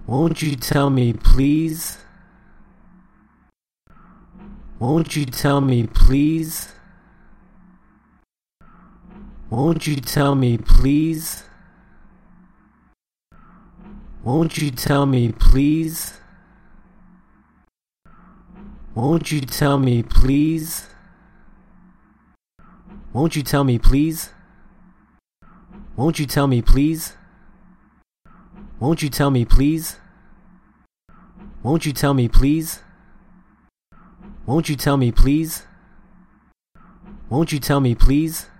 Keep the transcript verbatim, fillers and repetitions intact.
Won't you tell me, please? Won't you tell me, please? Won't you tell me, please? Won't you tell me, please? Won't you tell me, please? Won't you tell me, please? Won't you tell me, please? Won't you tell me, please? Won't you tell me, please? Won't you tell me, please? Won't you tell me, please?